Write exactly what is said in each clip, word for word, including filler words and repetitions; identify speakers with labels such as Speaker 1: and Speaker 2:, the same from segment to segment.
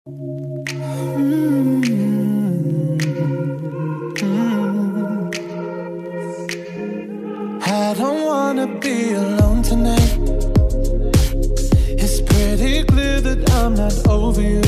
Speaker 1: I don't wanna be alone tonight. It's pretty clear that I'm not over you.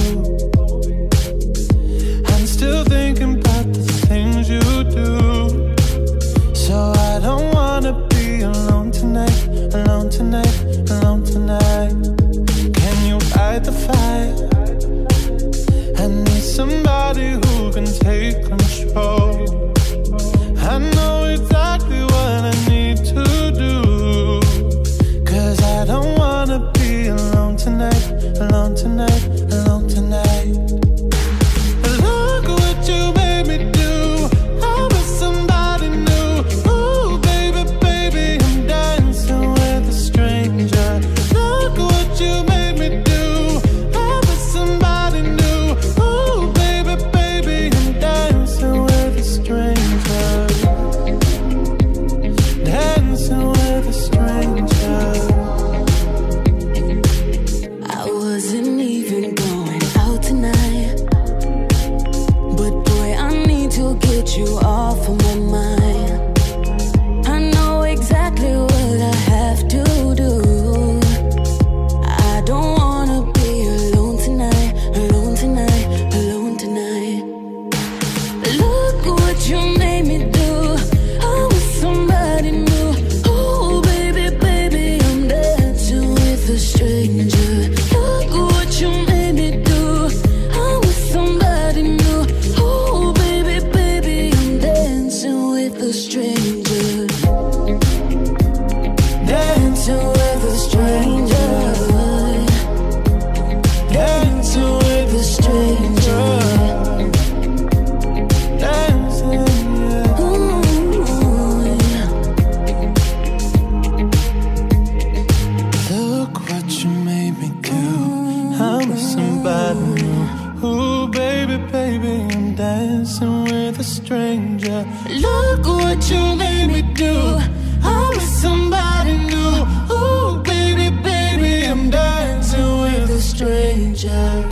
Speaker 1: I'm still thinking about the things you do. So I don't wanna be alone tonight, alone tonight, alone tonight. Can you fight the fire? I need somebody who can take control. I know exactly what I need to do, 'cause I don't wanna be alone tonight, alone tonight, alone tonight. Look what you made me do. I was somebody new. Ooh, baby, baby, I'm dancing with a stranger. Look what you made me do. I was somebody new. Ooh, baby, baby, I'm dancing with a stranger. Dancing with a stranger.
Speaker 2: I wasn't even going out tonight, but boy, I need to get you off of my mind. I know exactly what I have to do. I don't wanna be alone tonight, alone tonight, alone tonight. Look what you made me do. I was somebody new. Oh, baby, baby, I'm dancing with a stranger. Look what you made me do. I was somebody new. Oh, baby, baby, I'm dancing with a stranger. Dancing with a stranger. Dancing with a stranger.
Speaker 1: Dancing, yeah.
Speaker 2: Ooh, yeah.
Speaker 1: Look what you made me do. I'm with somebody new. Ooh, baby, baby, I'm dancing with a stranger. Look what you made me do. I'm with somebody new. Ooh, baby, baby, I'm dancing with a stranger.